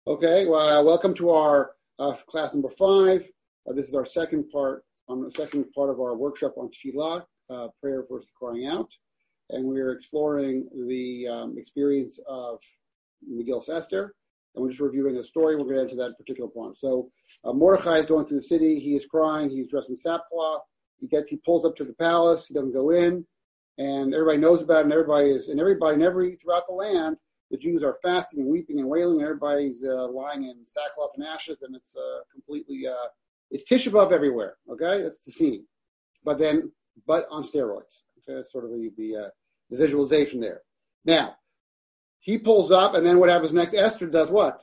Okay, well, welcome to our class number 5. This is our second part of our workshop on Tefillah, prayer versus crying out, and we're exploring the experience of Megillah Esther, and we're just reviewing a story. We're going to get into that particular point. So Mordechai is going through the city. He is crying. He's dressed in sackcloth. He pulls up to the palace. He doesn't go in, and everybody knows about it. And everybody throughout the land. The Jews are fasting and weeping and wailing, and everybody's lying in sackcloth and ashes, and it's completely, it's Tisha B'Av everywhere, okay? That's the scene. But on steroids. Okay, that's sort of the visualization there. Now, he pulls up, and then what happens next? Esther does what?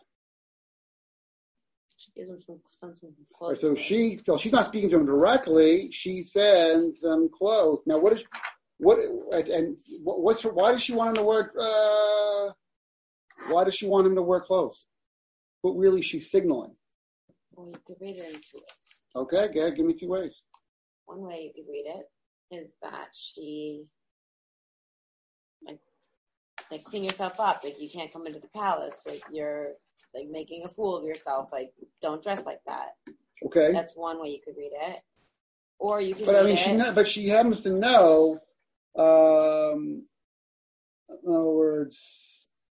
She gives him some clothes. So she's not speaking to him directly. She sends some clothes. Now, why does she want him to wear? Why does she want him to wear clothes? But really, she's signaling. Well, you could read it in 2 ways. Okay, give me 2 ways. One way you could read it is that she, like clean yourself up. Like, you can't come into the palace. Like, you're, like, making a fool of yourself. Like, don't dress like that. Okay. That's one way you could read it. Or you could she happens to know, in other words...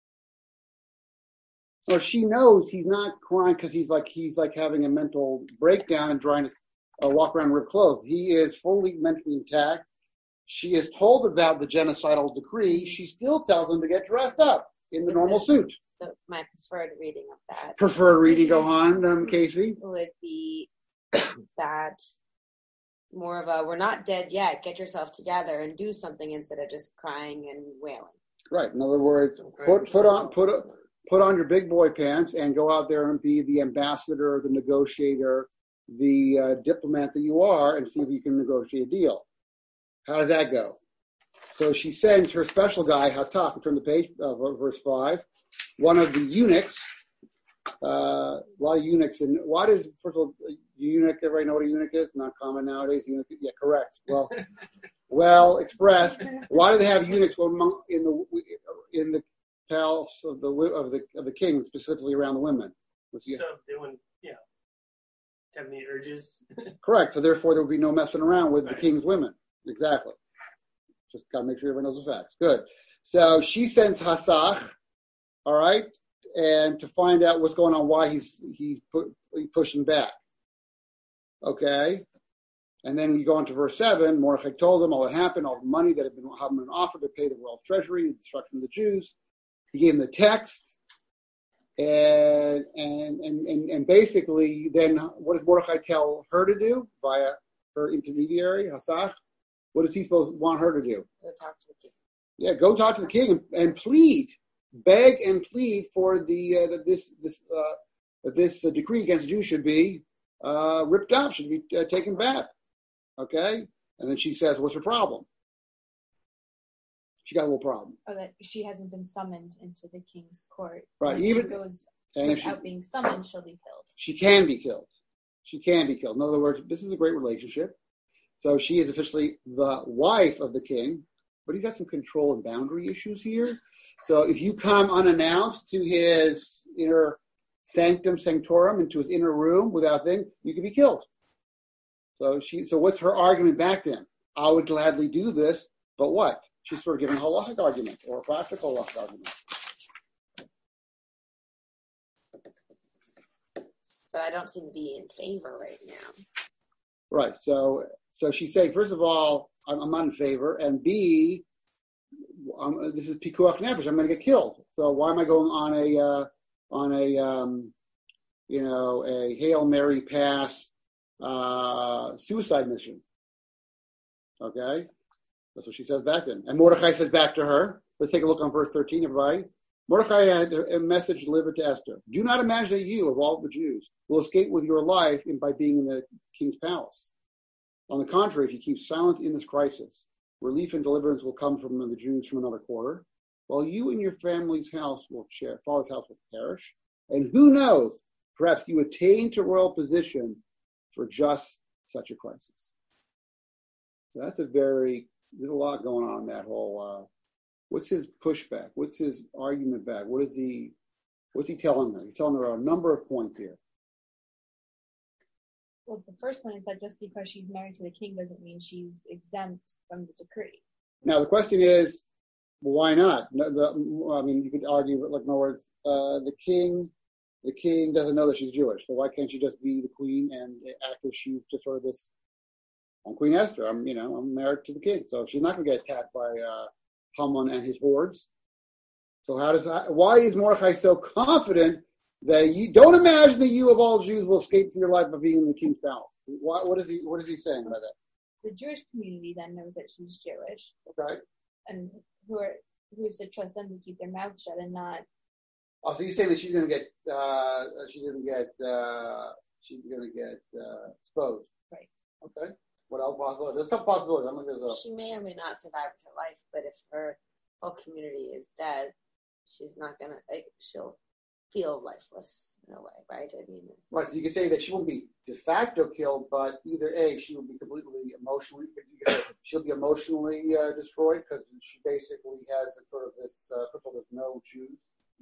Or she knows he's not crying because he's like having a mental breakdown and trying to walk around with clothes. He is fully mentally intact. She is told about the genocidal decree. She still tells him to get dressed up in the normal suit. My preferred reading of that. Preferred reading, go on, Casey. Would be that more of a, we're not dead yet. Get yourself together and do something instead of just crying and wailing. Right. In other words, put on your big boy pants and go out there and be the ambassador, the negotiator, the diplomat that you are, and see if you can negotiate a deal. How does that go? So she sends her special guy, Hatach, turn the page, verse 5, one of the eunuchs, a lot of eunuchs. And what is, first of all, eunuch, everybody know what a eunuch is? Not common nowadays. Eunuch, yeah, correct. Well expressed. Why do they have eunuchs in the palace of the king, specifically around the women? So they wouldn't, have any urges. Correct. So therefore, there would be no messing around with the king's women. Exactly. Just got to make sure everyone knows the facts. Good. So she sends Hasach, all right, and to find out what's going on, why he's pushing back. Okay. And then you go on to verse 7. Mordechai told him all that happened, all the money that had been offered to pay the royal treasury, the destruction of the Jews. He gave him the text, and basically, then what does Mordechai tell her to do via her intermediary, Hasach? What does he want her to do? Go talk to the king. Yeah, go talk to the king and plead, beg and plead for that this decree against the Jews should be ripped up, should be taken back. Okay, and then she says, "What's her problem?" She got a little problem. Or that she hasn't been summoned into the king's court. Right. Without being summoned, she'll be killed. She can be killed. In other words, this is a great relationship. So she is officially the wife of the king, but he's got some control and boundary issues here. So if you come unannounced to his inner sanctum sanctorum, into his inner room without thing, you can be killed. So what's her argument back then? I would gladly do this, but what? She's sort of giving a halachic argument or a practical halachic argument. But I don't seem to be in favor right now. Right. So she's saying, first of all, I'm not in favor, and B, this is pikuach nefesh. I'm going to get killed. So why am I going on a Hail Mary pass suicide mission? Okay. That's what she says back then. And Mordechai says back to her, let's take a look on verse 13, everybody. Mordechai had a message delivered to Esther. Do not imagine that you, of all the Jews, will escape with your life by being in the king's palace. On the contrary, if you keep silent in this crisis, relief and deliverance will come from the Jews from another quarter, while you and your family's house father's house will perish. And who knows, perhaps you attain to royal position for just such a crisis. So there's a lot going on in that whole, what's his pushback? What's his argument back? What is he What's he telling her? He's telling her a number of points here. Well, the first one is that just because she's married to the king doesn't mean she's exempt from the decree. Now, the question is, well, why not? You could argue, like, in other words, the king doesn't know that she's Jewish, so why can't she just be the queen and act as she's just sort of this? I'm Queen Esther. I'm married to the king, so she's not going to get attacked by Haman and his hordes. So why is Mordechai so confident that you don't imagine that you of all Jews will escape for your life by being in the king's palace? What is he saying by that? The Jewish community then knows that she's Jewish. Okay. And who's to trust them to keep their mouth shut and not? Oh, so you're saying that she's going to get exposed? Right. Okay. What else possible? There's a couple possibilities. She may or may not survive her life, but if her whole community is dead, she's not gonna. She'll feel lifeless in a way, right? I mean, right. So you could say that she won't be de facto killed, but either A, she will be completely emotionally. She'll be emotionally destroyed because she basically has a sort of this. First of all, there's no Jews.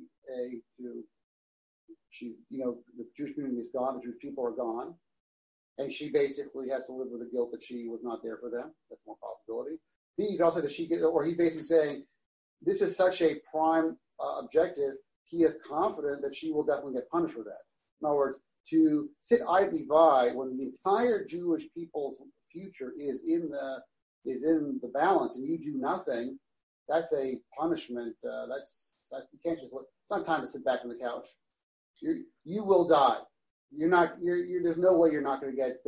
The Jewish community is gone. The Jewish people are gone. And she basically has to live with the guilt that she was not there for them. That's one possibility. B, you can also say that he's basically saying, this is such a prime objective, he is confident that she will definitely get punished for that. In other words, to sit idly by when the entire Jewish people's future is in the balance and you do nothing, that's a punishment. You can't just it's not time to sit back on the couch. You will die. There's no way you're not going to get,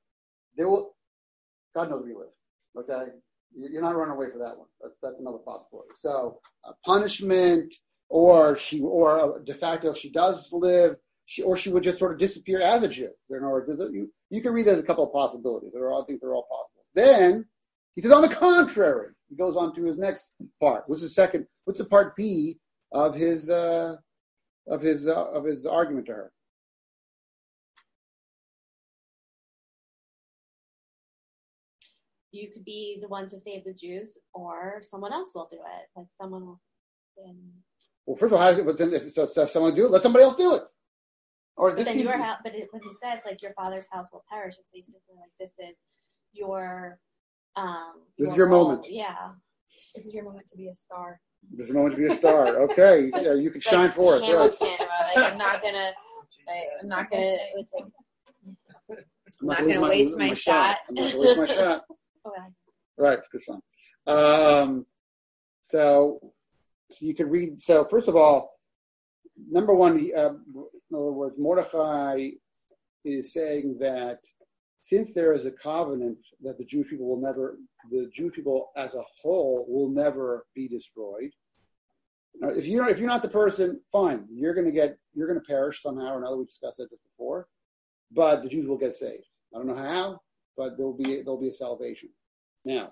God knows where you live, okay? You're not running away for that one. That's another possibility. So punishment, or de facto, if she does live, she would just sort of disappear as a Jew. You can read there's a couple of possibilities. I think they're all possible. Then, he says, on the contrary, he goes on to his next part. What's the part B of his argument to her? You could be the one to save the Jews, or someone else will do it. Like someone will. Well, first of all, if someone do it, let somebody else do it. Or but then your house. But when he says like your father's house will perish, it's basically like this is your. This is your moment. Yeah. This is your moment to be a star. This is your moment to be a star. Okay, yeah, you can shine forth. Hamilton, right? I'm not gonna. It's like. I'm not going to waste my shot. I'm not going to waste my shot. Okay. Right, good son. So you could read. So first of all, number one, in other words, Mordechai is saying that since there is a covenant that the Jewish people as a whole will never be destroyed. Now, if you're not the person, fine, you're going to perish somehow or another. We discussed that before. But the Jews will get saved. I don't know how, but there'll be a salvation. Now,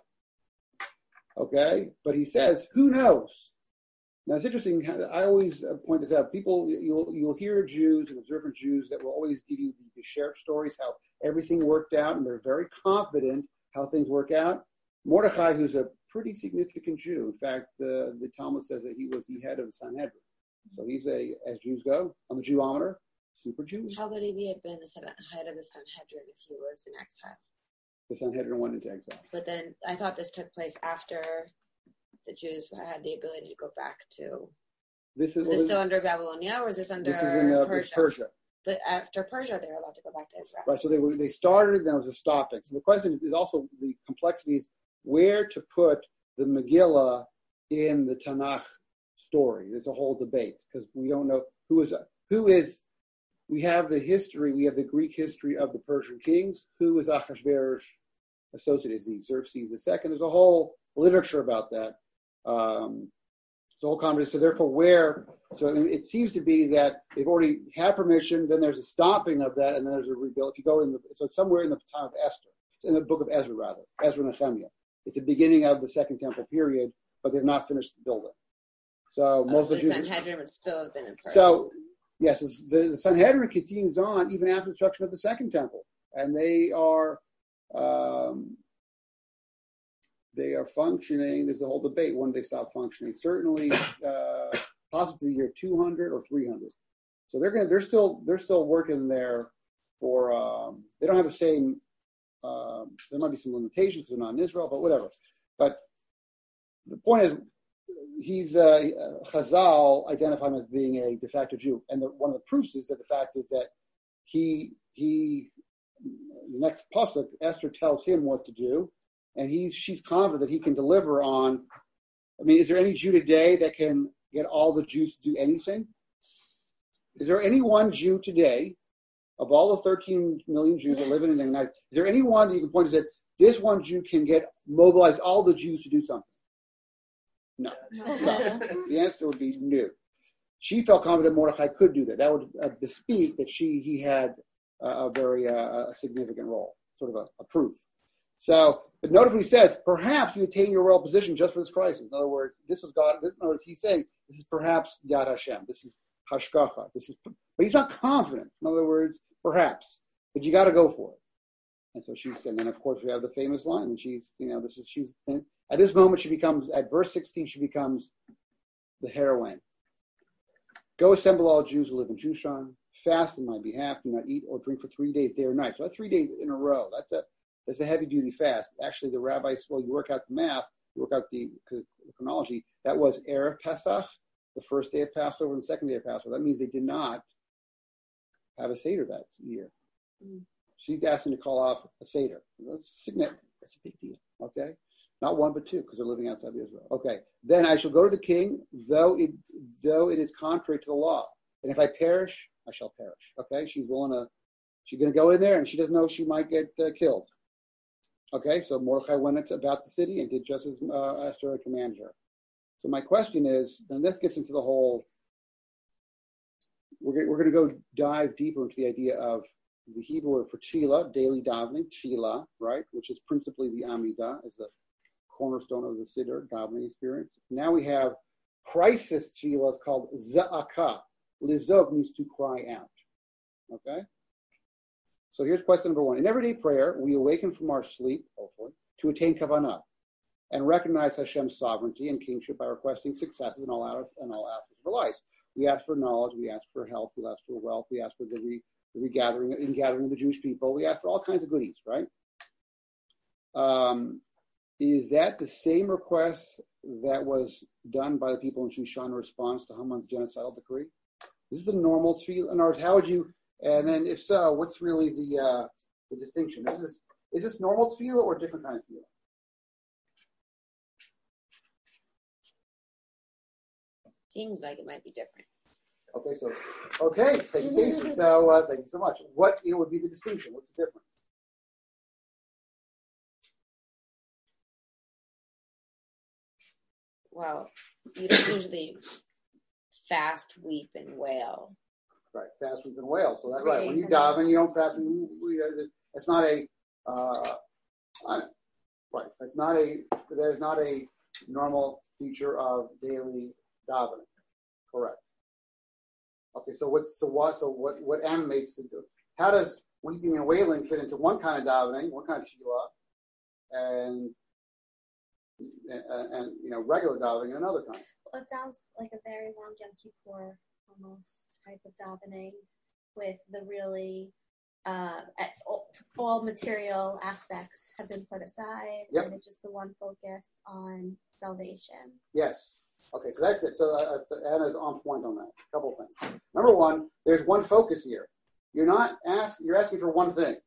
okay, but he says, who knows? Now it's interesting. I always point this out. People, you'll hear Jews and observant Jews that will always give you the shared stories how everything worked out, and they're very confident how things work out. Mordechai, who's a pretty significant Jew, in fact, the Talmud says that he was the head of the Sanhedrin, so he's as Jews go on the Jewometer. Super Jewish. How would he have been the head of the Sanhedrin if he was in exile? The Sanhedrin went into exile. But then I thought this took place after the Jews had the ability to go back to. Is this still under Babylonia, or is this under Persia? But after Persia, they were allowed to go back to Israel. Right. So they started, then it was a stopping. So the question is also the complexity is where to put the Megillah in the Tanakh story. There's a whole debate because we don't know who is. We have the history, we have the Greek history of the Persian kings. Who is Achashverosh associated? Is he Xerxes II? There's a whole literature about that. The whole conversation. So therefore, it seems to be that they've already had permission, then there's a stopping of that, and then there's a rebuild. If you go so it's somewhere in the time of Esther. It's in the book of Ezra, rather. Ezra and Nehemiah. It's the beginning of the Second Temple period, but they've not finished the building. So most of the Jews. Sanhedrin would still have been in Persia. So, yes, the Sanhedrin continues on even after the destruction of the Second Temple, and they are functioning. There's a whole debate when they stop functioning. Certainly, possibly the year 200 or 300. So they're still working there for. They don't have the same. There might be some limitations because they're not in Israel, but whatever. But the point is, he's Chazal identified him as being a de facto Jew, and one of the proofs is that the fact is that he the next pasuk, Esther tells him what to do, and she's confident that he can deliver on. I mean, is there any Jew today that can get all the Jews to do anything? Is there any one Jew today, of all the 13 million Jews that live in the United States, is there any one that you can point to that this one Jew can mobilize all the Jews to do something? No. The answer would be no. She felt confident Mordechai could do that. That would bespeak that he had a very significant role, sort of a proof. So, but notice what he says, perhaps you attain your royal position just for this crisis. In other words, this is God. In other words, he's saying this is perhaps Yad Hashem. This is Hashgacha. But he's not confident. In other words, perhaps. But you got to go for it. And so she said, and then of course we have the famous line, and she's at this moment she becomes, at verse 16, she becomes the heroine. Go assemble all Jews who live in Shushan, fast in my behalf, do not eat or drink for 3 days, day or night. So that's 3 days in a row. That's a heavy duty fast. Actually, the rabbis, you work out the math, you work out the chronology. That was Erev Pesach, the first day of Passover, and the second day of Passover. That means they did not have a Seder that year. She asked them to call off a Seder. That's significant. That's a big deal. Okay? Not one, but two, because they're living outside of Israel. Okay. Then I shall go to the king, though it is contrary to the law. And if I perish, I shall perish. Okay? She's going to go in there, and she doesn't know she might get killed. Okay? So Mordechai went about the city and did just as Esther had commanded her. So my question is, and this gets into the whole, we're going to go dive deeper into the idea of the Hebrew word for tefillah, daily davening, tefillah, right, which is principally the Amidah, is the cornerstone of the Siddur davening experience. Now we have crisis tefillah, it's called za'akah. Lizok means to cry out. Okay? So here's question number one. In everyday prayer, we awaken from our sleep, hopefully, to attain kavanah and recognize Hashem's sovereignty and kingship by requesting successes in all aspects of our life. We ask for knowledge, we ask for health, we ask for wealth, we ask for the regathering of the Jewish people. We ask for all kinds of goodies, right? Is that the same request that was done by the people in Shushan in response to Haman's genocidal decree? This is a normal tefillah. In other words, how would you? And then, if so, what's really the distinction? Is this normal tefillah or a different kind of tefillah? Seems like it might be different. Okay, thank you, Casey. So thank you so much. What would be the distinction? What's the difference? Well, you don't usually fast, weep, and wail. Right, fast, weep, and wail. So that's right. When you daven, you don't fast. It's not a. Right. There's not a normal feature of daily davening. Correct. Okay, so what animates to do? How does weeping and wailing fit into one kind of davening, one kind of tefillah, and regular davening in another kind? Well, it sounds like a very long Yom Kippur almost type of davening with the really all material aspects have been put aside, and it's just the one focus on salvation. Yes. Okay, so that's it. So Anna's on point on that. A couple things. Number one, there's one focus here. You're asking for one thing.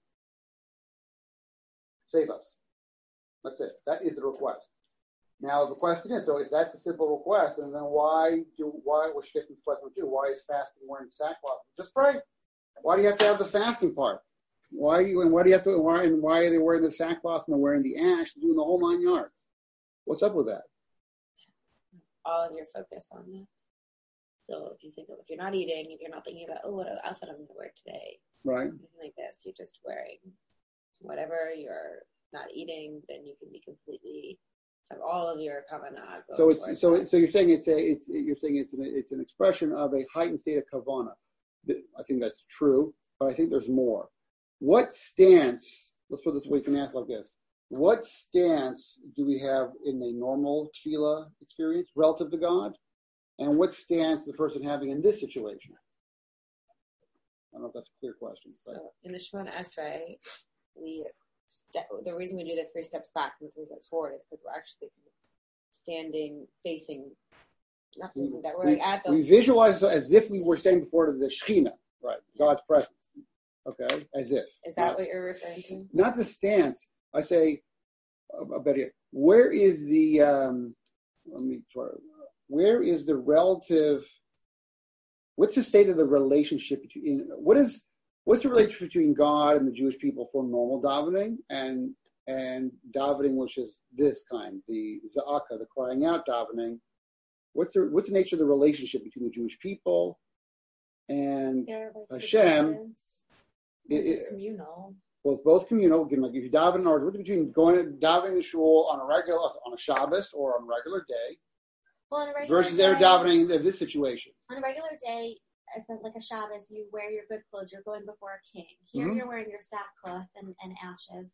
Save us. That's it. That is the request. Now the question is, so if that's a simple request, and then why we're skipping question 2? Why is fasting wearing sackcloth? Just pray. Why do you have to have the fasting part? Why are they wearing the sackcloth and they're wearing the ash, doing the whole 9 yards? What's up with that? All of your focus on that. So if you're not eating, if you're not thinking about, what outfit I'm going to wear today, right? Anything like this, you're just wearing whatever. You're not eating, then you can be completely have all of your kavanah. So you're saying it's an expression of a heightened state of kavanah. I think that's true, but I think there's more. What stance? Let's put this. We can ask like this. What stance do we have in a normal tefillah experience relative to God? And what stance is the person having in this situation? I don't know if that's a clear question. So in the Shemona Esrei, the reason we do the 3 steps back and the 3 steps forward is because we're actually standing, not facing that. We're at the. We visualize it as if we were standing before the Shekhinah, right? God's presence. Okay, as if. Is that what you're referring to? Not the stance. I say, where is the? Where is the relative? What's the state of the relationship between? What's the relationship between God and the Jewish people for normal davening and davening, which is this kind, the za'aka, the crying out davening? What's the nature of the relationship between the Jewish people and Hashem? It's communal. Well, it's both communal. Again, like if you daven, or what's between davening the shul on a Shabbos or on a regular day, well, on a regular versus day, their davening in this situation. On a regular day, it's like a Shabbos, you wear your good clothes. You're going before a king. Here, you're wearing your sackcloth and ashes.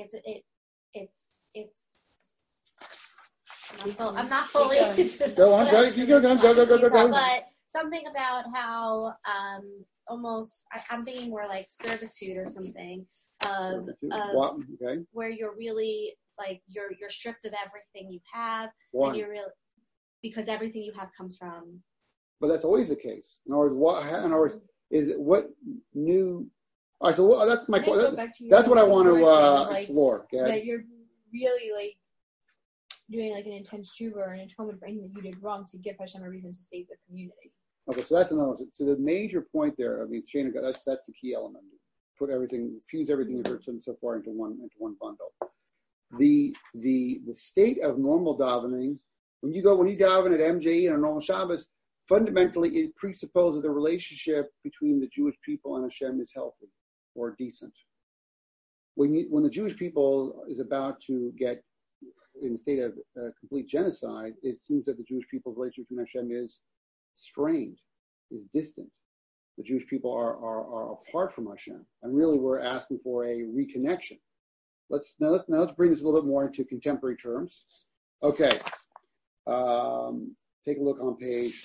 I'm not fully. Go on, go. But something about how almost I'm thinking more like servitude or something of where you're really like you're stripped of everything you have, and you're really because everything you have comes from. But that's always the case. In other words, is it what new? All right, so that's my question. That's what I want to explore. That you're really like doing like an intense tshuva or an atonement for anything that you did wrong to give Hashem a reason to save the community. Okay, so that's another. So the major point there, I mean, Shana, that's the key element. Fuse everything you've heard so far into one bundle. The state of normal davening, when you daven at MJE on a normal Shabbos, fundamentally it presupposes that the relationship between the Jewish people and Hashem is healthy or decent. When the Jewish people is about to get in a state of complete genocide, it seems that the Jewish people's relationship between Hashem is strained, is distant. The Jewish people are apart from Hashem, and really we're asking for a reconnection. Let's bring this a little bit more into contemporary terms. Okay, take a look on page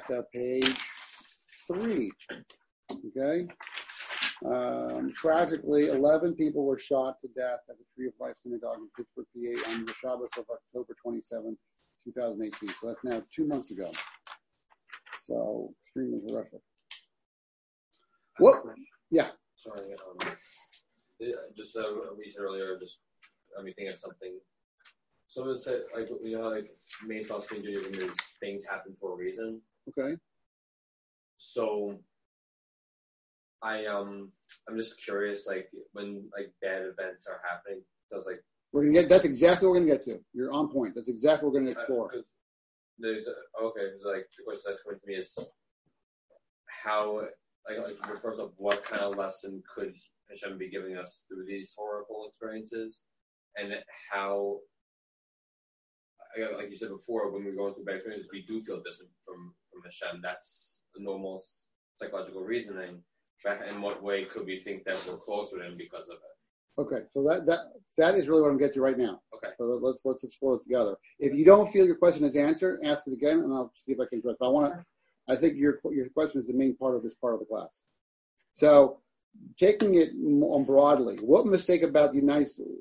3. Okay, tragically, 11 people were shot to death at the Tree of Life Synagogue in Pittsburgh, PA, on the Shabbos of October 27th, 2018. So that's now 2 months ago. So extremely horrific. What? Yeah. Sorry. Just a reason earlier. Just me thinking of something. Someone said, like main philosophy in Judaism is things happen for a reason. Okay. So I'm just curious, like when like bad events are happening. So I was like, that's exactly what we're gonna get to. You're on point. That's exactly what we're gonna explore. Like the question that's coming to me is how, first off, what kind of lesson could Hashem be giving us through these horrible experiences, and how, like you said before, when we're going through bad experiences, we do feel distant from Hashem. That's a normal psychological reasoning. But in what way could we think that we're closer to Him because of it? Okay, so that is really what I'm getting to right now. Okay. So let's explore it together. If you don't feel your question is answered, ask it again, and I'll see if I can address it. But I think your question is the main part of this part of the class. So, taking it more broadly, what mistake about the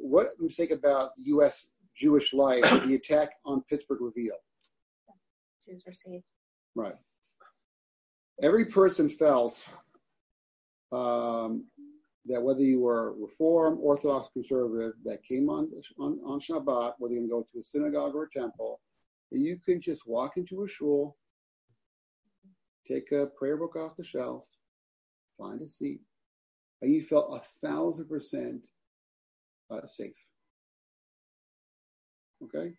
U.S. Jewish life the attack on Pittsburgh revealed? Jews were saved. Right. Every person felt that whether you were Reform, Orthodox, Conservative, that came on Shabbat, whether you're going to go to a synagogue or a temple, that you could just walk into a shul, take a prayer book off the shelf, find a seat, and you felt 1,000% safe. Okay?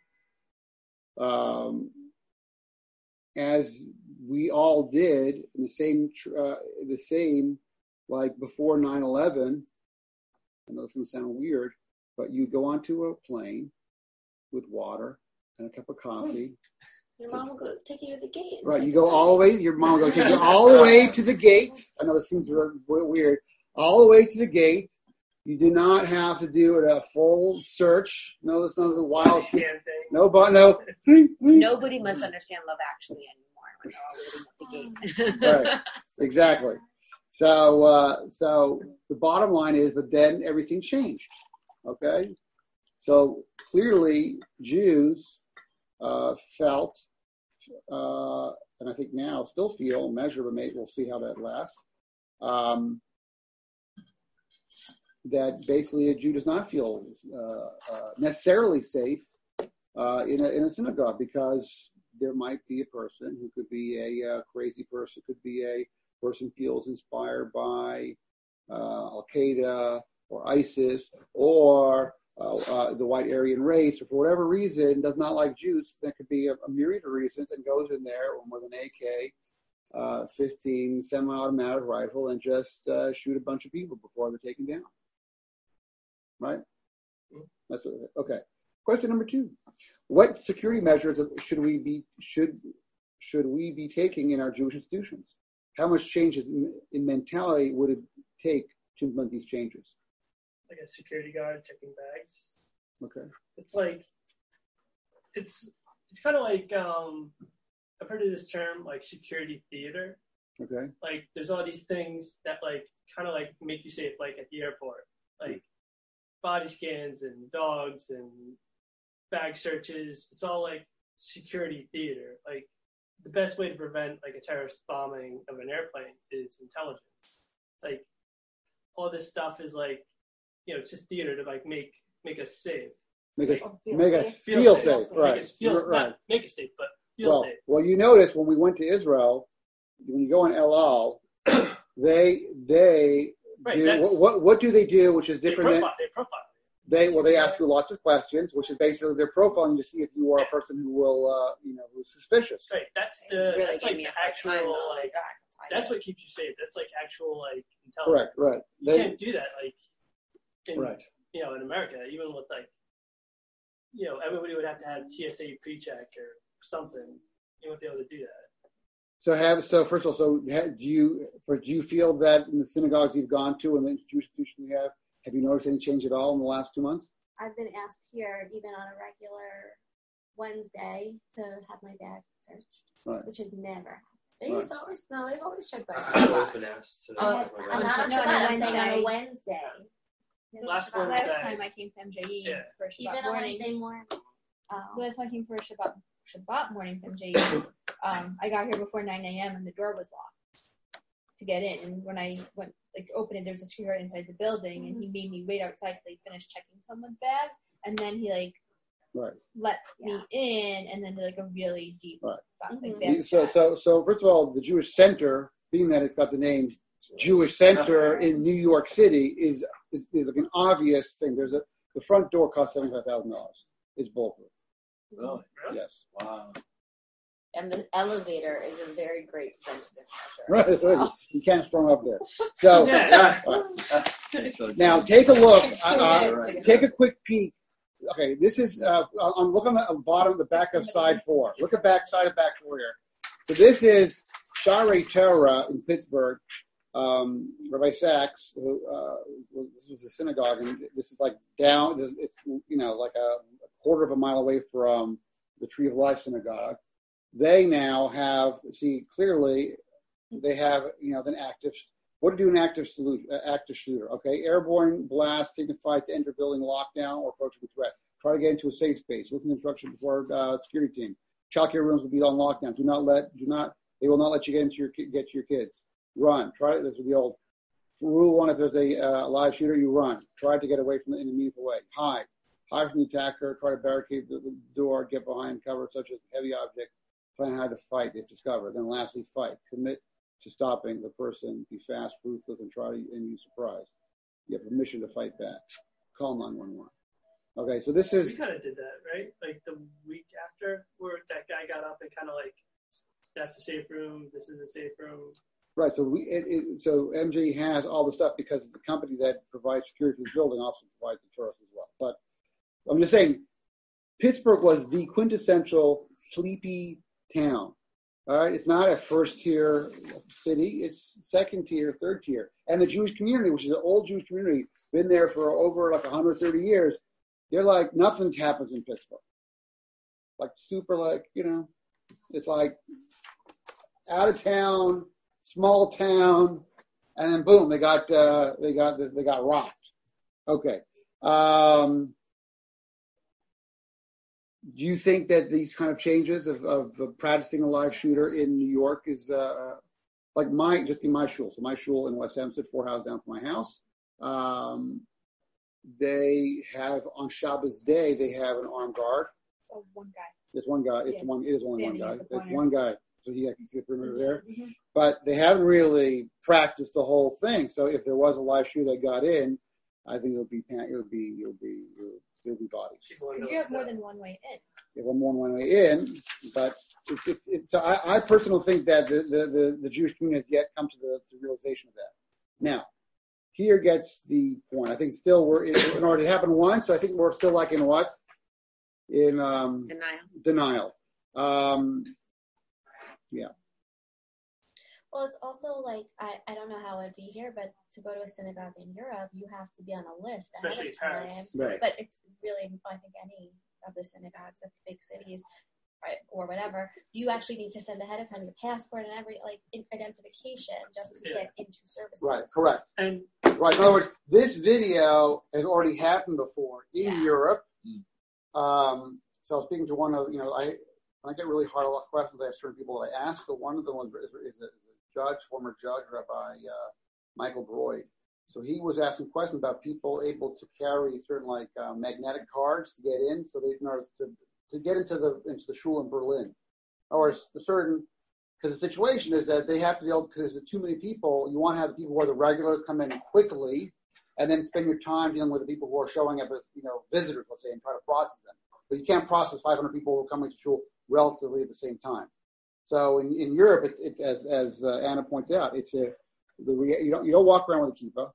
As we all did in the same like before 9/11, I know it's going to sound weird, but you go onto a plane with water and a cup of coffee. Your mom will go take you to the gate. Right, you go all the way. Your mom will go take you all the way to the gate. I know this seems weird. All the way to the gate. You do not have to do a full search. No, that's none of the wild. No. Nobody must understand Love Actually anymore. waiting at the gate. Right. Exactly. So the bottom line is, but then everything changed. Okay. So clearly, Jews felt, and I think now still feel, measure, but maybe we'll see how that lasts. That basically a Jew does not feel necessarily safe in a synagogue, because there might be a person who could be a crazy person, could be a person feels inspired by Al Qaeda or ISIS or the white Aryan race, or for whatever reason does not like Jews. There could be a myriad of reasons, and goes in there with an AK-15 semi-automatic rifle and just shoot a bunch of people before they're taken down. Right? That's okay. Question number 2: what security measures should we be taking in our Jewish institutions? How much changes in mentality would it take to implement these changes? Like a security guard checking bags. Okay. It's like it's kind of like I've heard of this term, like security theater. Okay. Like there's all these things that like kind of like make you safe, like at the airport, like body scans and dogs and bag searches. It's all like security theater. Like the best way to prevent like a terrorist bombing of an airplane is intelligence. It's like all this stuff is like, you know, it's just theater to like make us safe. Make us feel safe. Right. Make us feel right. Not make us safe, but feel safe. Well, you notice when we went to Israel, when you go on El Al, they right, do, what do they do, which is different they profile. They ask you lots of questions, which is basically they're profiling to see if you are a person who will, who's suspicious. Right. That's like the actual like. That's what keeps you safe. That's like actual like intelligence. Correct. Right. You can't do that like. Right. You know, in America, even with like, you know, everybody would have to have TSA pre-check or something. You won't be able to do that. So first of all, do you feel that in the synagogues you've gone to and the Jewish institution you have you noticed any change at all in the last 2 months? I've been asked here, even on a regular Wednesday, to have my bag searched, right. Which has never happened. They've always checked bags. I've always been asked to. I'm not on a Wednesday. Last time I came to MJE for Shabbat even morning. On Wednesday morning. Last time I came for a Shabbat morning to MJE, I got here before 9 a.m. and the door was locked to get in. And when I went to open it, there was a security inside the building, and he made me wait outside till he finished checking someone's bags, and then he let me in, and then did like a really deep. So first of all, the Jewish Center, being that it's got the name Jewish Center in New York City, is like an obvious thing. The front door costs $75,000. It's bulletproof. Really? Yes. Wow. And the elevator is a very great preventative measure. Right. You can't storm up there. So now take a look. Take a quick peek. Okay, this is look on the bottom, the back of side 4. Look at side of back 4 here. So this is Sharei Torah in Pittsburgh. Rabbi Sachs, this was a synagogue, and this is like down. It's like a quarter of a mile away from the Tree of Life synagogue. They now have clearly they have an active. What to do an active shooter? Okay, airborne blast signified to enter building lockdown or approach with threat. Try to get into a safe space. Listen to instructions before security team. Childcare rooms will be on lockdown. They will not let you get to your kids. Run. Try. This is the old rule 1. If there's a live shooter, you run. Try to get away from in a meaningful way. Hide from the attacker. Try to barricade the door. Get behind cover such as heavy objects. Plan how to fight if discovered. Then lastly, fight. Commit to stopping the person. Be fast, ruthless, and use surprise. You have permission to fight back. Call 911. Okay, so this is. We kind of did that, right? Like the week after, where that guy got up and kind of like, that's a safe room. This is a safe room. Right. So so MJ has all the stuff because the company that provides security for the building also provides the tourists as well. But I'm just saying, Pittsburgh was the quintessential sleepy town. All right. It's not a first tier city. It's second tier, third tier. And the Jewish community, which is an old Jewish community, been there for over like 130 years. They're like, nothing happens in Pittsburgh. Like super, it's like out of town, small town, and then boom, they got rocked. Okay. Do you think that these kind of changes of practicing a live shooter in New York is like my shul? So my shul in West Hempstead, 4 houses down from my house. They have on Shabbos day they have an armed guard. Oh, one guy. It's one guy. It is only one guy. It's one guy. So you can see the perimeter there. Mm-hmm. But they haven't really practiced the whole thing. So if there was a live shooter that got in, I think it would be bodies. Because you have more than one way in. You have more than one way in, but so I personally think that the Jewish community has yet come to the realization of that. Now, here gets the point. I think still we're in order to happen once. So I think we're still like in what? In denial. Yeah. Well, it's also like, I don't know how it'd be here, but to go to a synagogue in Europe, you have to be on a list ahead of time. Right. But it's really, I think any of the synagogues of big cities, right, or whatever, you actually need to send ahead of time your passport and every identification just to get into services. Right, correct. And right. In other words, this video has already happened before in Europe. So I was speaking to one of, when I get really hard questions, I have certain people that I ask. So one of them is a former judge, Rabbi Michael Broid. So he was asking questions about people able to carry certain magnetic cards to get in, so they to get into the shul in Berlin. Or because the situation is that they have to be able, because there's too many people, you want to have the people who are the regular come in quickly, and then spend your time dealing with the people who are showing up as visitors, let's say, and try to process them. But you can't process 500 people who are coming to shul relatively at the same time. So in Europe, it's as Anna pointed out, you don't walk around with a kippah.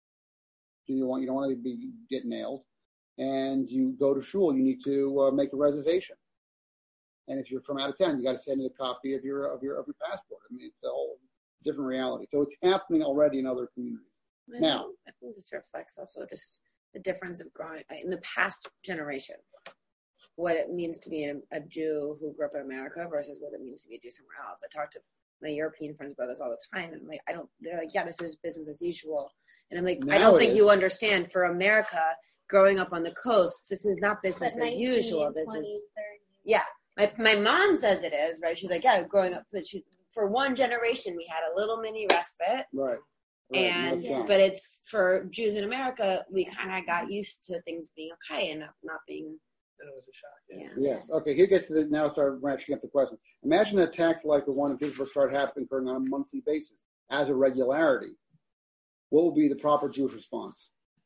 You don't want to get nailed, and you go to shul. You need to make a reservation, and if you're from out of town, you got to send in a copy of your passport. I mean, it's a whole different reality. So it's happening already in other communities. Now, I think this reflects also just the difference of growing in the past generation, what it means to be a Jew who grew up in America versus what it means to be a Jew somewhere else. I talk to my European friends about this all the time, and I'm like, they're like, yeah, this is business as usual. And I'm like, I don't think you understand. For America, growing up on the coast, this is not business as usual. This 20s, is 30s. Yeah. My mom says it is, right? She's like, yeah, growing up, but for one generation, we had a little mini respite. Right. But it's for Jews in America, we kind of got used to things being okay and not being. It was a shock. Yeah. Yes. Okay. Here gets to now. Start ratcheting up the question. Imagine an attack like the one in Pittsburgh started happening on a monthly basis as a regularity. What would be the proper Jewish response?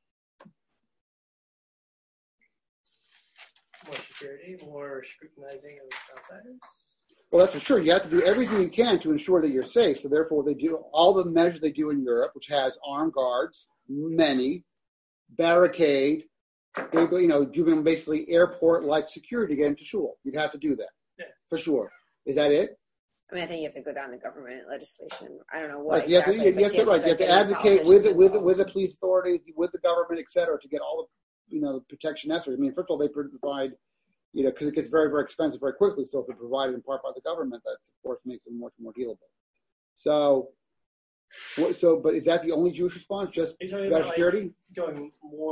More security, more scrutinizing of outsiders. Well, that's for sure. You have to do everything you can to ensure that you're safe. So therefore, they do all the measures they do in Europe, which has armed guards, many, barricade. They do basically airport-like security to get into shul. You'd have to do that, for sure. Is that it? I mean, I think you have to go down the government legislation. I don't know what. Right, you have to advocate with the police authorities, with the government, et cetera, to get all the the protection necessary. I mean, first of all, they provide because it gets very, very expensive very quickly. So if it's provided in part by the government, that of course makes it much more dealable. So, but is that the only Jewish response? Just better security? Doing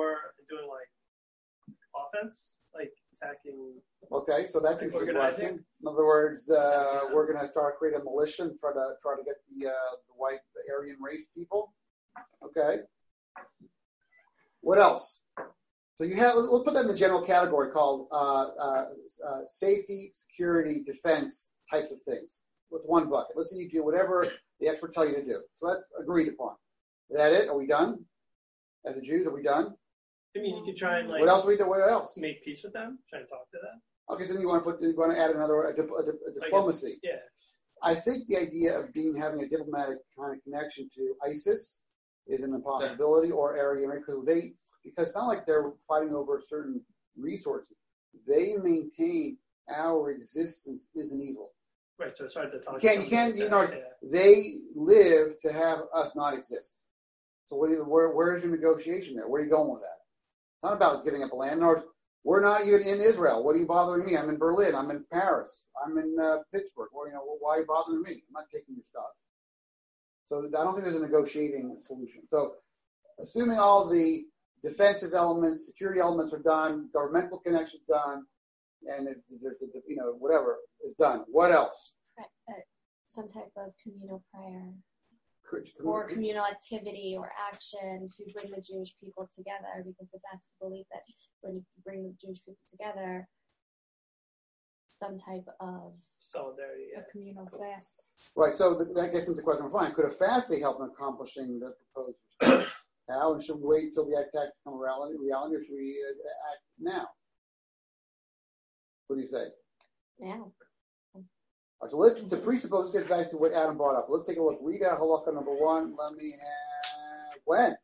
offense, like attacking. Okay, so that's like organizing. In other words, we're going to start creating a militia and try to get the white Aryan race people. Okay. What else? So you have. Let's put that in the general category called safety, security, defense types of things. With one bucket. Let's say you do whatever the experts tell you to do. So that's agreed upon. Is that it? Are we done? As a Jews, are we done? I mean, you could try and what else? What else? Make peace with them. Try and talk to them. Okay, so then you want to add another diplomacy. Yeah. I think the idea of having a diplomatic kind of connection to ISIS is an impossibility or Aryan, because it's not like they're fighting over certain resources. They maintain our existence is an evil. Right. So it's hard to talk. They live to have us not exist. So where's your negotiation there? Where are you going with that? It's not about giving up a land. We're not even in Israel. What are you bothering me? I'm in Berlin. I'm in Paris. I'm in Pittsburgh. Well, why are you bothering me? I'm not taking your stuff. So I don't think there's a negotiating solution. So assuming all the defensive elements, security elements are done, governmental connections done, and whatever is done. What else? Some type of communal prayer or communal activity or action to bring the Jewish people together, because if that's the belief that when you bring the Jewish people together, some type of solidarity, a communal fast. Right, so that gets into the question of fine. Could a fasting help in accomplishing the proposed response? How? And should we wait until the attack become reality, or should we act now? What do you say? Now. All right, so let's get back to what Adam brought up. Let's take a look. Read out halakha number 1. Let me have Glenn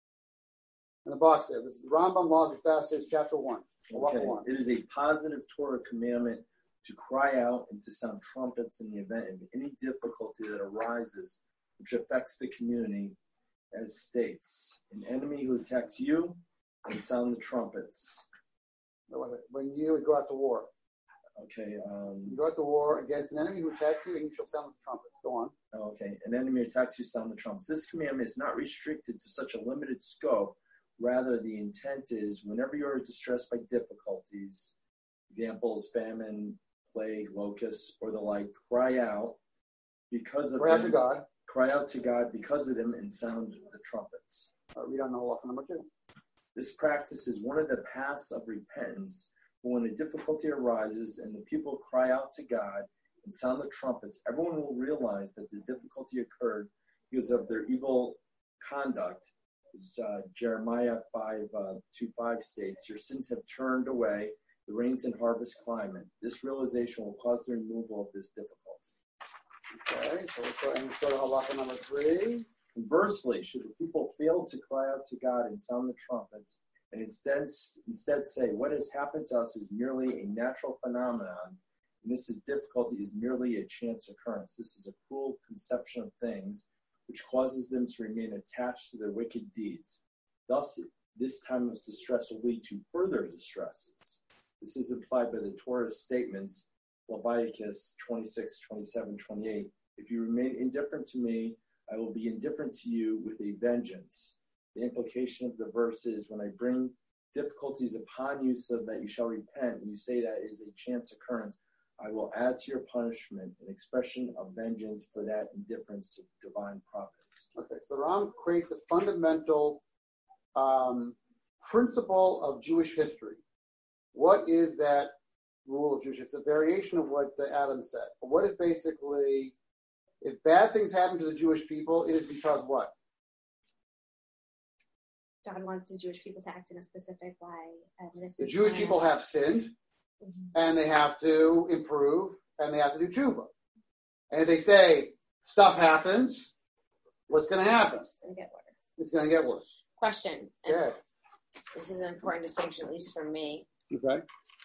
in the box there. This is the Rambam Laws of Fasting, chapter 1. Okay. It is a positive Torah commandment to cry out and to sound trumpets in the event of any difficulty that arises which affects the community, as states, an enemy who attacks you, and sound the trumpets. When you would go out to war. Okay. You go out to war against an enemy who attacks you, and you shall sound the trumpet. Go on. Okay. An enemy attacks you, sound the trumpets. This commandment is not restricted to such a limited scope. Rather, the intent is whenever you are distressed by difficulties, examples, famine, plague, locusts, or the like, cry out because of them. God. Cry out to God because of them and sound the trumpets. Read on halakha number 2. This practice is one of the paths of repentance. But when a difficulty arises and the people cry out to God and sound the trumpets, everyone will realize that the difficulty occurred because of their evil conduct. As Jeremiah 5:2-5 states, your sins have turned away the rains and harvest climate. This realization will cause the removal of this difficulty. Okay, so let's go to halakha number 3. Conversely, should the people fail to cry out to God and sound the trumpets, and instead say, what has happened to us is merely a natural phenomenon, and this difficulty is merely a chance occurrence. This is a cruel conception of things, which causes them to remain attached to their wicked deeds. Thus, this time of distress will lead to further distresses. This is implied by the Torah's statements, Leviticus 26, 27, 28. If you remain indifferent to me, I will be indifferent to you with a vengeance. The implication of the verse is, when I bring difficulties upon you so that you shall repent, and you say that is a chance occurrence, I will add to your punishment an expression of vengeance for that indifference to divine providence. Okay, so Ram creates a fundamental principle of Jewish history. What is that rule of Jewish history? It's a variation of what Adam said. But what is basically, if bad things happen to the Jewish people, it is because what? God wants the Jewish people to act in a specific way. And the Jewish people have sinned, and they have to improve, and they have to do tshuva. And if they say stuff happens, what's going to happen? It's going to get worse. It's going to get worse. Question. Yeah. This is an important distinction, at least for me. Okay.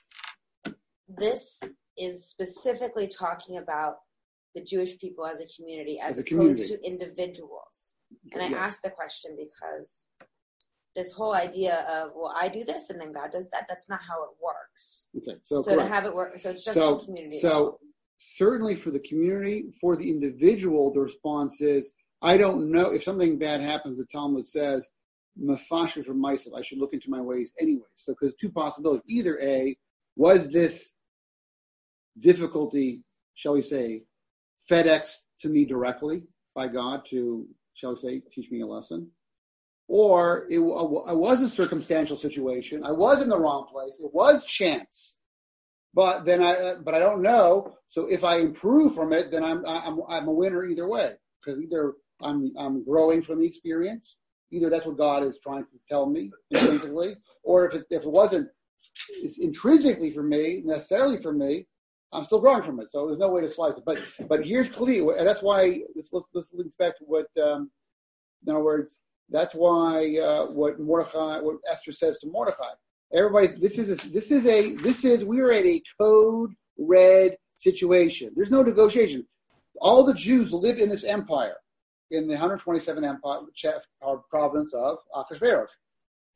This is specifically talking about the Jewish people as a community, as opposed to individuals. And I asked the question because this whole idea of, well, I do this and then God does that, that's not how it works. Okay. So to have it work, so it's just the community. So certainly for the community, for the individual, the response is, I don't know. If something bad happens, the Talmud says, Mefashir for myself, I should look into my ways anyway. So because two possibilities. Either A, was this difficulty, shall we say, FedEx to me directly by God to, shall we say, teach me a lesson? Or I was a circumstantial situation. I was in the wrong place. It was chance, but I don't know. So if I improve from it, then I'm a winner either way. Because either I'm growing from the experience, either that's what God is trying to tell me intrinsically, or if it wasn't intrinsically for me, necessarily for me, I'm still growing from it. So there's no way to slice it. But here's clear, and that's why let's link back to what, in other words, that's why what Esther says to Mordechai. Everybody, we are in a code red situation. There's no negotiation. All the Jews live in this empire, in the 127 empire province of Ahasuerus.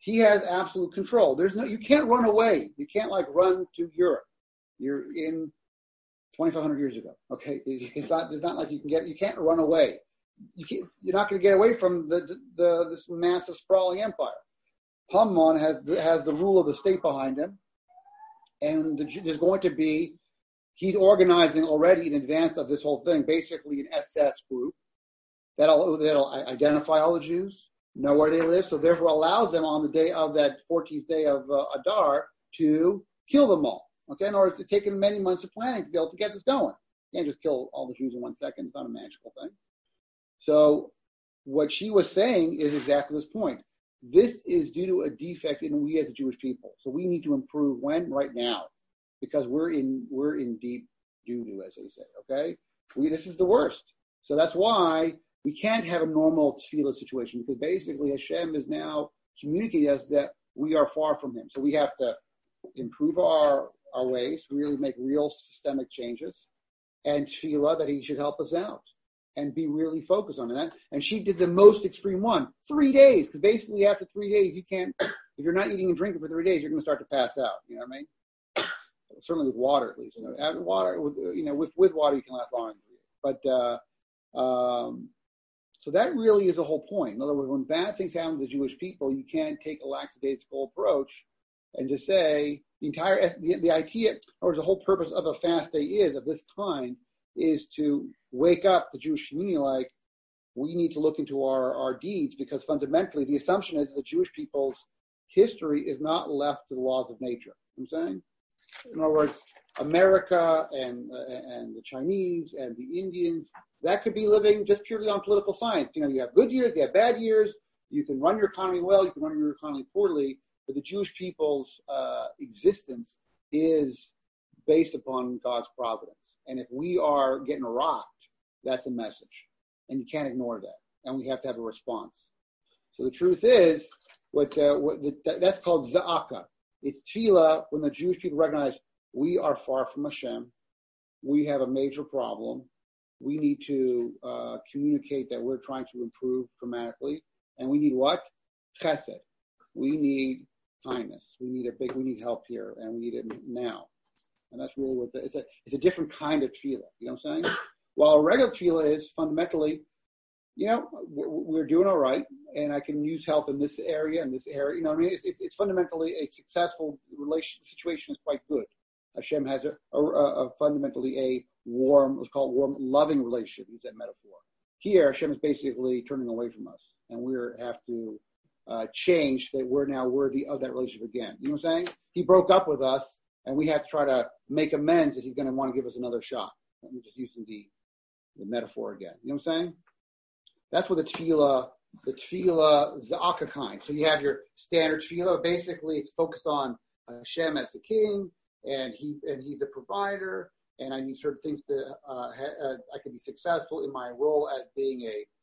he has absolute control. You can't run away. You can't run to Europe. You're in 2,500 years ago. Okay, it's not like you can't run away. You're not going to get away from this massive sprawling empire. Haman has the rule of the state behind him, and there's going to be. He's organizing already in advance of this whole thing, basically an SS group that'll identify all the Jews, know where they live, so therefore allows them on the day of that 14th day of Adar to kill them all. Okay, in order to take many months of planning to be able to get this going. You can't just kill all the Jews in 1 second. It's not a magical thing. So what she was saying is exactly this point. This is due to a defect in we as a Jewish people. So we need to improve when? Right now. Because we're in deep doo-doo, as they say, okay? This is the worst. So that's why we can't have a normal tefillah situation, because basically Hashem is now communicating us that we are far from him. So we have to improve our ways, really make real systemic changes, and tefillah that he should help us out and be really focused on that. And she did the most extreme one, 3 days, because basically after 3 days, you can't, if you're not eating and drinking for 3 days, you're going to start to pass out. You know what I mean? Certainly with water, at least. With water, with water, you can last longer. But so that really is the whole point. In other words, when bad things happen to the Jewish people, you can't take a lackadaisical approach and just say the idea, or the whole purpose of a fast day of this kind is to wake up the Jewish community we need to look into our deeds, because fundamentally the assumption is that the Jewish people's history is not left to the laws of nature. You know what I'm saying? In other words, America and the Chinese and the Indians, that could be living just purely on political science. You have good years, you have bad years, you can run your economy well, you can run your economy poorly, but the Jewish people's existence is based upon God's providence. And if we are getting rocked, that's a message. And you can't ignore that. And we have to have a response. So the truth is, that's called za'aka. It's tefillah when the Jewish people recognize we are far from Hashem. We have a major problem. We need to communicate that we're trying to improve dramatically. And we need what? Chesed. We need kindness. We need help here, and we need it now. And that's really what it's a different kind of tefillah. You know what I'm saying? While a regular tefillah is fundamentally, we're doing all right, and I can use help in this area and this area. You know what I mean? It's fundamentally a successful situation is quite good. Hashem has a fundamentally a warm, let's call it warm, loving relationship. Use that metaphor. Here, Hashem is basically turning away from us, and we have to change that we're now worthy of that relationship again. You know what I'm saying? He broke up with us, and we have to try to make amends that he's going to want to give us another shot. I'm just using the metaphor again. You know what I'm saying? That's what the tefillah za'aka kind. So you have your standard tefillah. Basically, it's focused on Hashem as the king, and he's a provider, and I need certain things to I can be successful in my role as being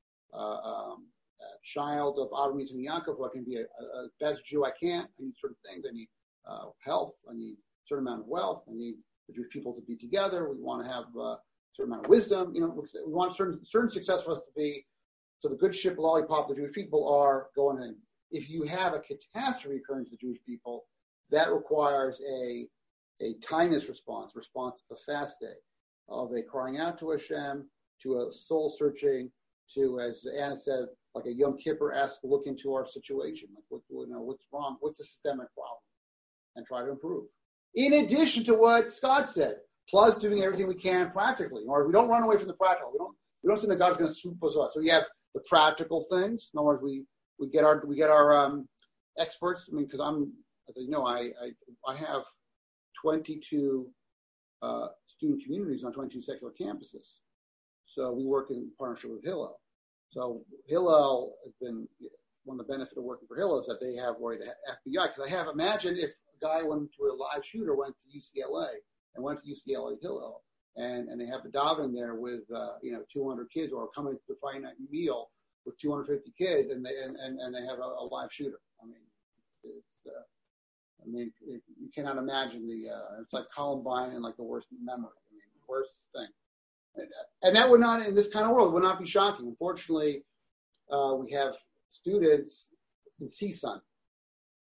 a child of Avraham and Yaakov, who I can be a best Jew I can. I need certain things. I need health. I need a certain amount of wealth. I need the Jewish people to be together. We want to have a certain amount of wisdom. We want certain success for us to be. So the good ship lollipop the Jewish people are going in. If you have a catastrophe occurring to the Jewish people, that requires a kindness response of a fast day, of a crying out to Hashem, to a soul searching, to, as Anna said, like a Yom Kippur-esque look into our situation. Like what's wrong? What's the systemic problem? And try to improve. In addition to what Scott said, plus doing everything we can practically. Or we don't run away from the practical. We don't think that God's going to swoop us off. So you have the practical things. In other words, we get our experts. I mean, because I have 22 student communities on 22 secular campuses. So we work in partnership with Hillel. So Hillel has been one of the benefits of working for Hillel is that they have already the FBI. Because imagine if a guy went to a live shooter, went to UCLA and went to UCLA Hillel. And they have a davening there with 200 kids, or coming to the Friday night meal with 250 kids, and they have a live shooter. You cannot imagine it's like Columbine and like the worst memory. Worst thing. And that would not, in this kind of world, would not be shocking. Unfortunately, we have students in CSUN,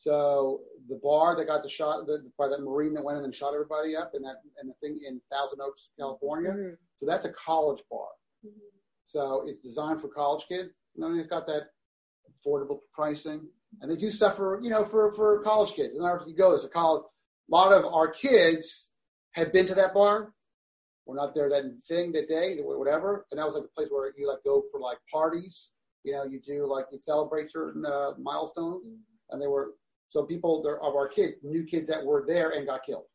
So the bar that got the shot by that Marine that went in and shot everybody up, and the thing in Thousand Oaks, California. Mm-hmm. So that's a college bar. Mm-hmm. So it's designed for college kids. It's got that affordable pricing, and they do stuff for college kids. And you go, there's a college. A lot of our kids had been to that bar. We're not there that day, whatever. And that was like a place where you go for parties. You do you'd celebrate certain milestones, and they were so people of our kids, new kids that were there and got killed.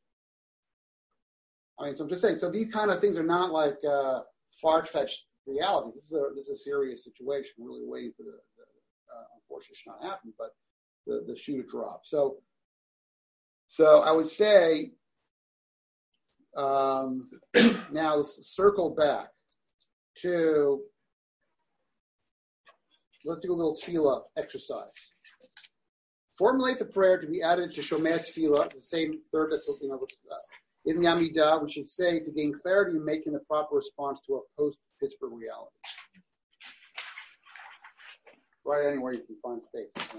I mean, so I'm just saying. So these kind of things are not far-fetched reality. This is a serious situation. We're really waiting for the unfortunately, it should not happen, but the shoe to drop. So I would say. Now let's circle back to, let's do a little tefillah exercise. Formulate the prayer to be added to Shomei Tefillah, the same third that's in the Amidah, we should say to gain clarity in making the proper response to a post-Pittsburgh reality. Right anywhere you can find space.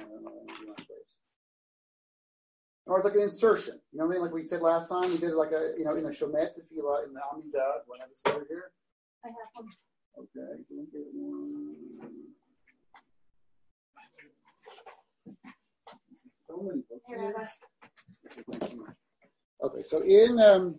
Or it's like an insertion. You know what I mean? Like we said last time, we did in the Shomet Tefillah, in the Amidah. Do I have this over here? I have one. Okay. Can I get one? So many books. Okay, so in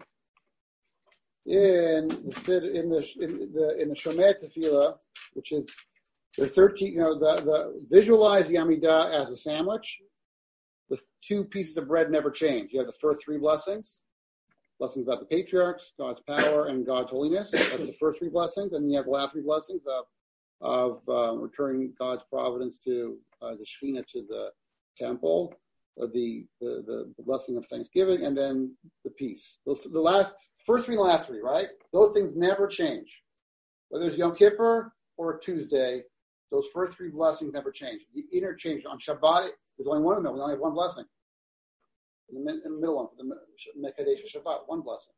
the Shomet Tefillah, which is the 13, the visualize the Amidah as a sandwich. The two pieces of bread never change. You have the first three blessings about the patriarchs, God's power, and God's holiness. That's the first three blessings. And then you have the last three blessings of returning God's providence to the Shekhinah, to the temple, the blessing of thanksgiving, and then the peace. First three and last three, right? Those things never change. Whether it's Yom Kippur or a Tuesday, those first three blessings never change. The interchange on Shabbat, there's only one of them. We only have one blessing. In the middle one, for the Mekadesh Shabbat, one blessing.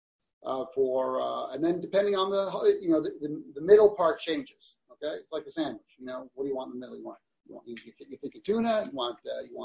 And then depending on the middle part changes. Okay, it's like a sandwich. What do you want in the middle? You think of tuna. You want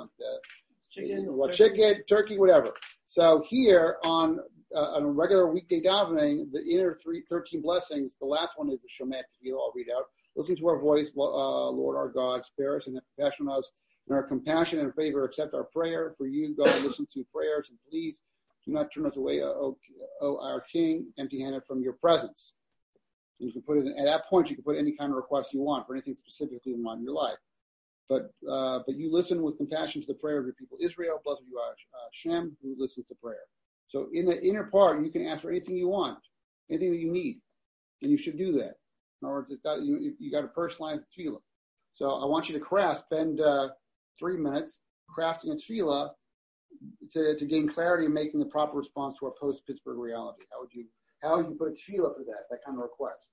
chicken, turkey, whatever. So here on a regular weekday davening, the inner 13 blessings. The last one is the Shomet Tefillah. I'll read out. Listen to our voice, Lord our God, spare us and have compassion on us. In our compassion and favor, accept our prayer. For you, God, listen to prayers, and please do not turn us away, O our King, empty-handed from your presence. And you can put it at that point. You can put any kind of request you want for anything specifically you want in your life. But you listen with compassion to the prayer of your people, Israel. Blessed you are Hashem, who listens to prayer. So in the inner part, you can ask for anything you want, anything that you need, and you should do that. In other words, you got to personalize the tefillah. So I want you to spend 3 minutes crafting a tefillah to gain clarity in making the proper response to our post-Pittsburgh reality. How would you put a tefillah for that kind of request?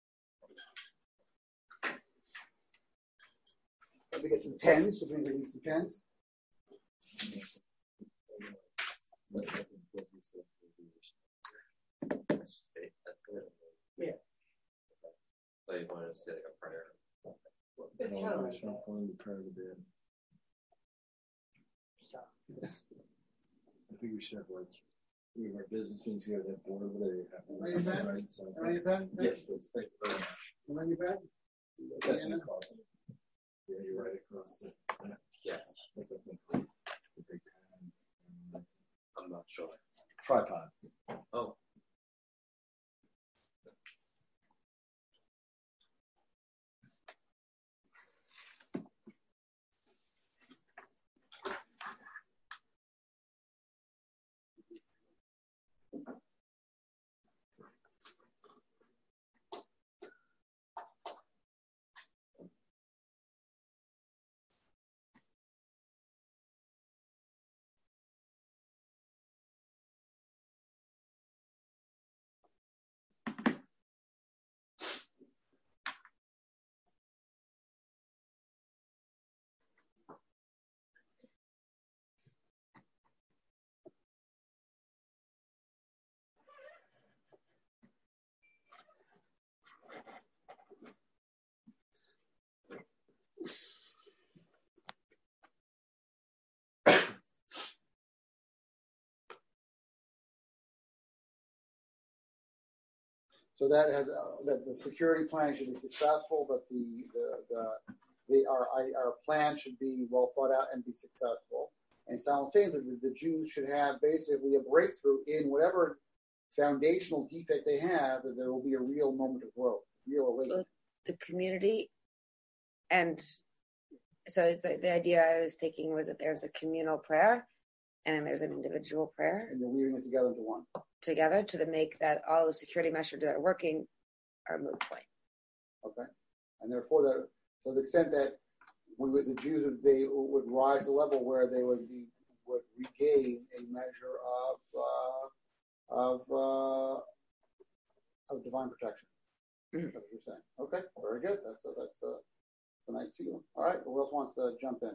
Let me get some pens. If anybody needs some pens. Yeah. So you want to say like a prayer? It's kind of like I think we should have our business meetings here that board over there. Are you back? Are you back? Yes, please. Thank you very much. Are you back? Yeah, you're right across. Yes. I'm not sure. Tripod. Oh. So that has that the security plan should be successful. That our plan should be well thought out and be successful. And simultaneously, the Jews should have basically a breakthrough in whatever foundational defect they have. That there will be a real moment of growth, real awakening. The community, and so it's like the idea I was taking was that there's a communal prayer, and then there's an individual prayer, and you're weaving it together into one. Together to make that all the security measures that are working are a moot point. Okay, and therefore, to the extent that the Jews would rise to a level where they would regain a measure of divine protection. Mm-hmm. That's what you're saying. Okay, very good. That's a nice feeling. All right, who else wants to jump in?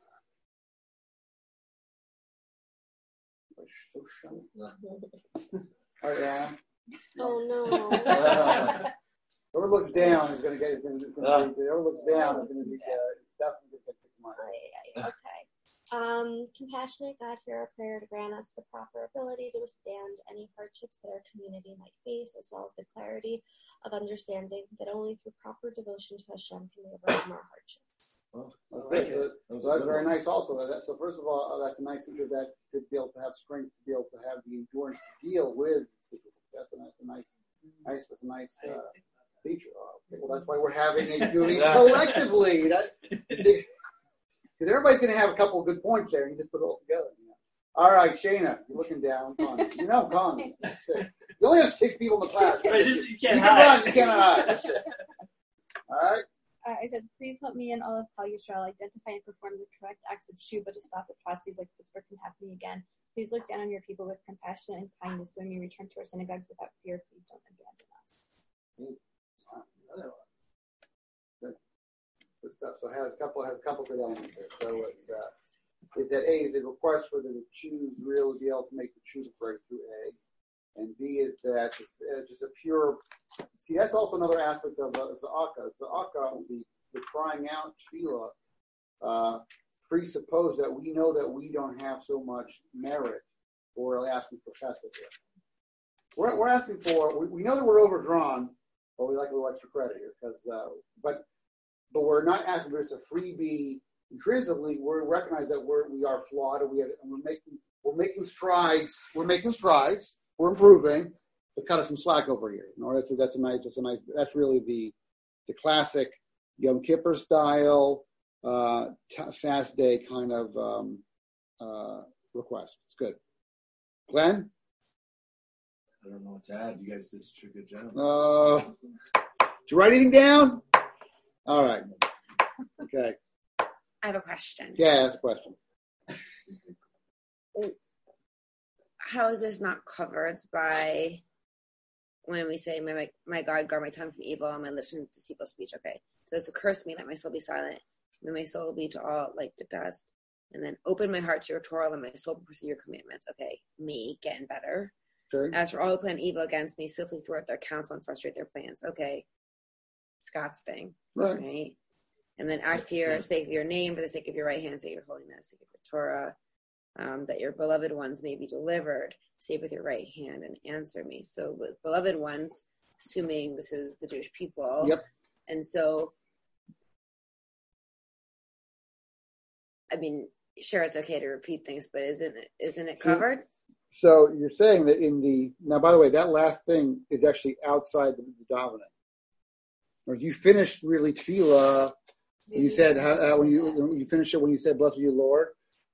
So shy. All right, Anna. Oh no. Whoever looks down is going to get. Whoever looks down is going to be definitely going to get picked up. Okay. Compassionate God, hear our prayer to grant us the proper ability to withstand any hardships that our community might face, as well as the clarity of understanding that only through proper devotion to Hashem can we overcome our hardships. Well, that's good. So that's very nice also. So first of all, that's a nice feature that to be able to have strength, to be able to have the endurance to deal with. That's a nice feature. Well, that's why we're having a doing collectively. Because everybody's going to have a couple of good points there. You just put it all together. You know? All right, Shayna, you're looking down. Con. You know, Con. You only have 6 people in the class. You can run. You cannot hide. That's it. All right. I said, please help me and all of Klal Yisrael identify and perform the correct acts of tshuva to stop atrocities like Pittsburgh from happening again. Please look down on your people with compassion and kindness. So when you return to our synagogues without fear, please don't abandon us. Good stuff. So it has a couple good elements there. So it's that A is a request for the Jews really be able to make the Jews breakthrough. A, and B is that just a pure. See, that's also another aspect of Za'aka. Za'aka, the crying out tefillah, presuppose that we know that we don't have so much merit, but we're asking for chesed here. We're asking for. We know that we're overdrawn, but we like a little extra credit here because. But we're not asking for it's a freebie. Intrinsically, we recognize that we are flawed, and we're making strides. We're improving. But cut us some slack over here. You know, that's nice. That's really the classic Yom Kippur style fast day kind of request. It's good. Glenn? I don't know what to add. You guys did such a good job. Did you write anything down? All right. Okay. I have a question. Yeah, ask a question. How is this not covered by when we say, my God, guard my tongue from evil and my lips from deceitful speech? Okay. So this curse me that my soul be silent. May my soul be to all like the dust. And then open my heart to your Torah and my soul pursue your commandments. Okay. Me getting better. Sure. As for all who plan evil against me, swiftly thwart their counsel and frustrate their plans. Okay. Scott's thing. Right. And then act for your sake of your name, for the sake of your right hand, sake of your holiness, sake of your Torah, that your beloved ones may be delivered. Save with your right hand and answer me. So with beloved ones, assuming this is the Jewish people. Yep. And so, I mean, sure, it's okay to repeat things, but isn't it covered? So you're saying that now, by the way, that last thing is actually outside the davening. Or if you finished really tefillah, you said when you finished it, when you said, "Blessed be you, Lord,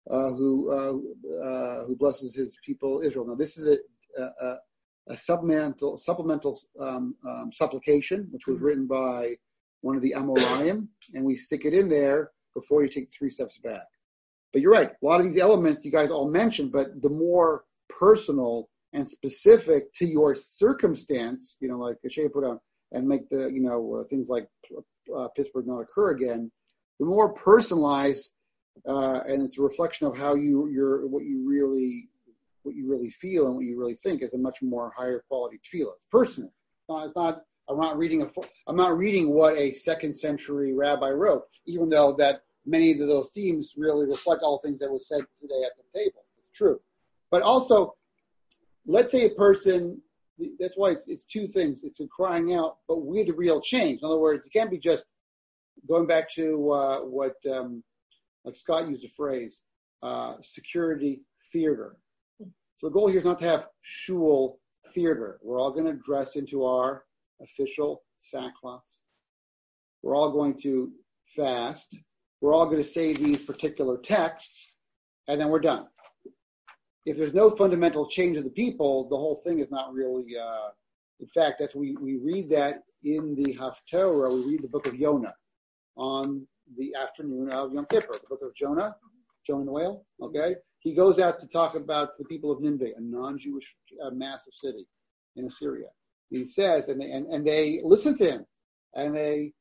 who blesses His people Israel." Now, this is a supplemental supplication, which was written by one of the Amoraim, and we stick it in there before you take 3 steps back. But you're right; a lot of these elements you guys all mentioned, but the more personal and specific to your circumstance, like Shay put on. And make the things like Pittsburgh not occur again. The more personalized, and it's a reflection of how what you really feel and what you really think is a much more higher quality tefillah. It's personal. It's not. I'm not reading what a 2nd century rabbi wrote, even though that many of those themes really reflect all things that was said today at the table. It's true, but also, let's say a person that's why it's two things. It's a crying out, but with the real change. In other words, it can't be just going back to what, like Scott used the phrase, security theater. So the goal here is not to have shul theater. We're all going to dress into our official sackcloth. We're all going to fast. We're all going to say these particular texts, and then we're done. If there's no fundamental change of the people, the whole thing is not really. In fact, that's we read that in the Haftorah. We read the book of Yonah on the afternoon of Yom Kippur. The book of Jonah, Jonah the whale. Okay, he goes out to talk about the people of Nineveh, a non-Jewish massive city in Assyria. He says, and they listen to him, and they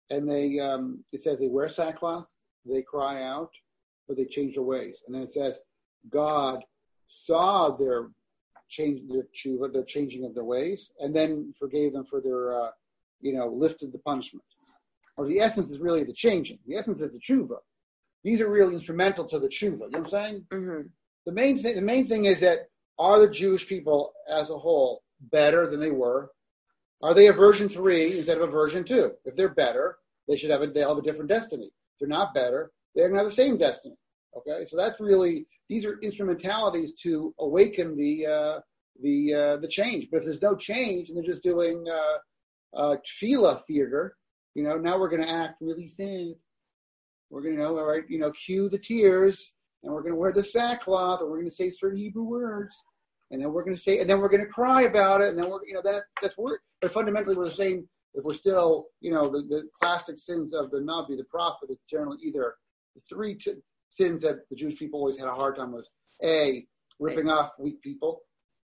it says they wear sackcloth, they cry out, but they change their ways. And then it says God saw their changing of their ways, and then forgave them for their, lifted the punishment. Or the essence is really the changing. The essence is the tshuva. These are really instrumental to the tshuva. You know what I'm saying? Mm-hmm. The main thing is that are the Jewish people as a whole better than they were? Are they a version 3 instead of a version 2? If they're better, they'll have a different destiny. If they're not better, they're going to have the same destiny. Okay, so that's really, these are instrumentalities to awaken the change. But if there's no change and they're just doing tefillah theater, now we're going to act really sad. We're going to, cue the tears, and we're going to wear the sackcloth, or we're going to say certain Hebrew words, and then we're going to cry about it, and then that's weird. But fundamentally, we're the same. If we're still, the classic sins of the Navi, the prophet, is generally either the three sins that the Jewish people always had a hard time with: A, ripping off weak people,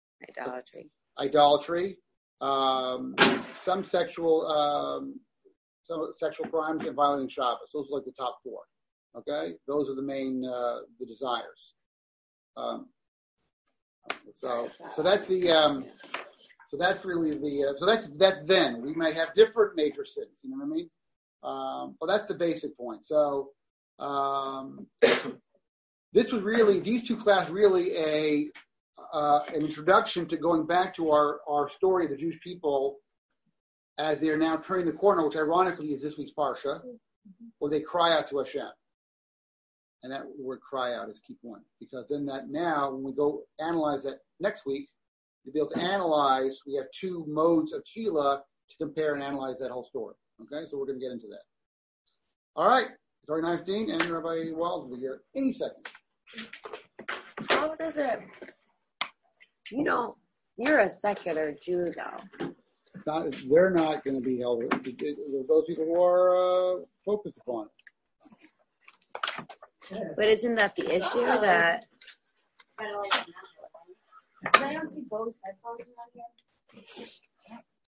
idolatry, some sexual crimes, and violating Shabbos. Those are like the top 4. Okay, those are the main the desires. So that's the so that's really the so that's then we may have different major sins. You know what I mean? But that's the basic point. So this was really, these two classes really an introduction to going back to our story of the Jewish people as they are now turning the corner, which ironically is this week's Parsha, where they cry out to Hashem. And that word cry out is key point, because then now when we go analyze that next week, you'll be able to analyze, we have 2 modes of tefillah to compare and analyze that whole story. Okay, so we're going to get into that. All right, Story 19, and Rabbi Walls will be here any second. How does it, you're a secular Jew, though. They're not going to be held. Those people who are focused upon it. But isn't that the issue that? I don't see Bo's headphones in here.